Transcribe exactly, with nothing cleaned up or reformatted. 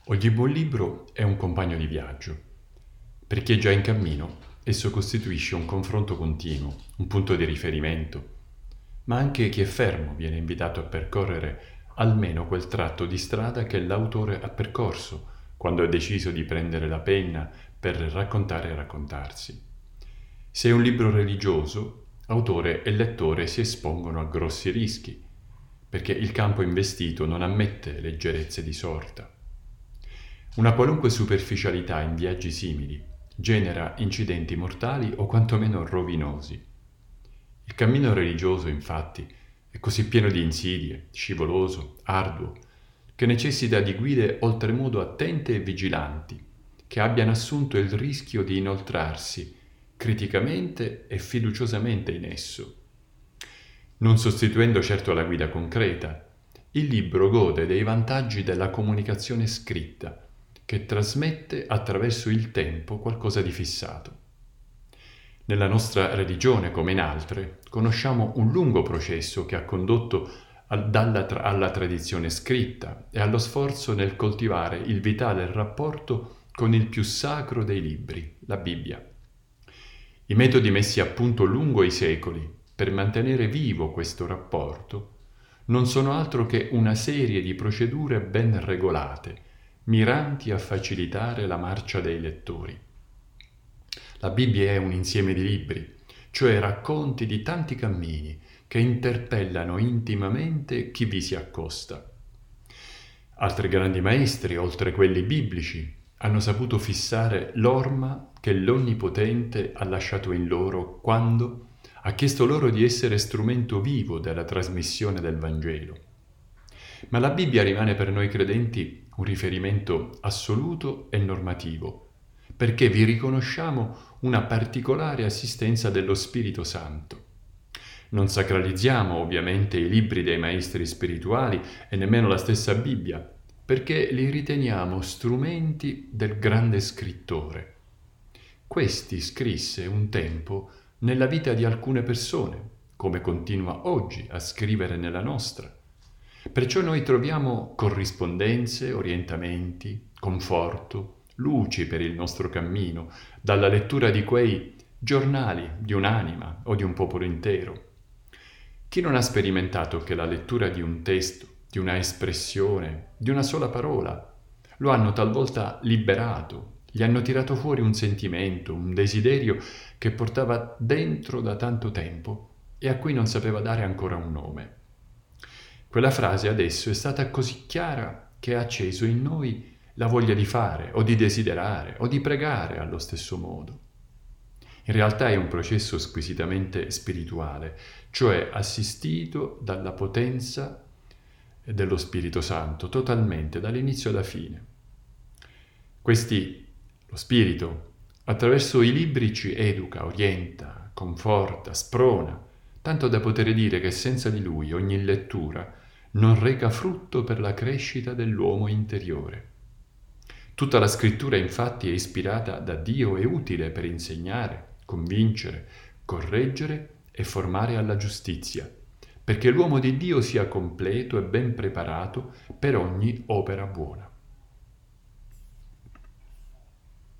Ogni buon libro è un compagno di viaggio. Per chi è già in cammino, esso costituisce un confronto continuo, un punto di riferimento, ma anche chi è fermo viene invitato a percorrere almeno quel tratto di strada che l'autore ha percorso quando ha deciso di prendere la penna per raccontare e raccontarsi. Se è un libro religioso, autore e lettore si espongono a grossi rischi, perché il campo investito non ammette leggerezze di sorta. Una qualunque superficialità in viaggi simili genera incidenti mortali o quantomeno rovinosi. Il cammino religioso, infatti, è così pieno di insidie, scivoloso, arduo, che necessita di guide oltremodo attente e vigilanti, che abbiano assunto il rischio di inoltrarsi criticamente e fiduciosamente in esso. Non sostituendo certo la guida concreta, il libro gode dei vantaggi della comunicazione scritta, che trasmette attraverso il tempo qualcosa di fissato. Nella nostra religione, come in altre, conosciamo un lungo processo che ha condotto al, dalla, alla tradizione scritta e allo sforzo nel coltivare il vitale rapporto con il più sacro dei libri, la Bibbia. I metodi messi a punto lungo i secoli per mantenere vivo questo rapporto non sono altro che una serie di procedure ben regolate, miranti a facilitare la marcia dei lettori. La Bibbia è un insieme di libri, cioè racconti di tanti cammini che interpellano intimamente chi vi si accosta. Altri grandi maestri, oltre quelli biblici, hanno saputo fissare l'orma che l'Onnipotente ha lasciato in loro quando ha chiesto loro di essere strumento vivo della trasmissione del Vangelo. Ma la Bibbia rimane per noi credenti un riferimento assoluto e normativo, perché vi riconosciamo una particolare assistenza dello Spirito Santo. Non sacralizziamo ovviamente i libri dei maestri spirituali e nemmeno la stessa Bibbia, perché li riteniamo strumenti del grande scrittore. Questi scrisse un tempo nella vita di alcune persone, come continua oggi a scrivere nella nostra. Perciò noi troviamo corrispondenze, orientamenti, conforto, luci per il nostro cammino, dalla lettura di quei giornali di un'anima o di un popolo intero. Chi non ha sperimentato che la lettura di un testo, di una espressione, di una sola parola, lo hanno talvolta liberato, gli hanno tirato fuori un sentimento, un desiderio che portava dentro da tanto tempo e a cui non sapeva dare ancora un nome. Quella frase adesso è stata così chiara che ha acceso in noi la voglia di fare o di desiderare o di pregare allo stesso modo. In realtà è un processo squisitamente spirituale, cioè assistito dalla potenza dello Spirito Santo, totalmente, dall'inizio alla fine. Questi, lo Spirito, attraverso i libri ci educa, orienta, conforta, sprona, tanto da poter dire che senza di Lui ogni lettura non reca frutto per la crescita dell'uomo interiore. Tutta la scrittura infatti è ispirata da Dio e utile per insegnare, convincere, correggere e formare alla giustizia, perché l'uomo di Dio sia completo e ben preparato per ogni opera buona.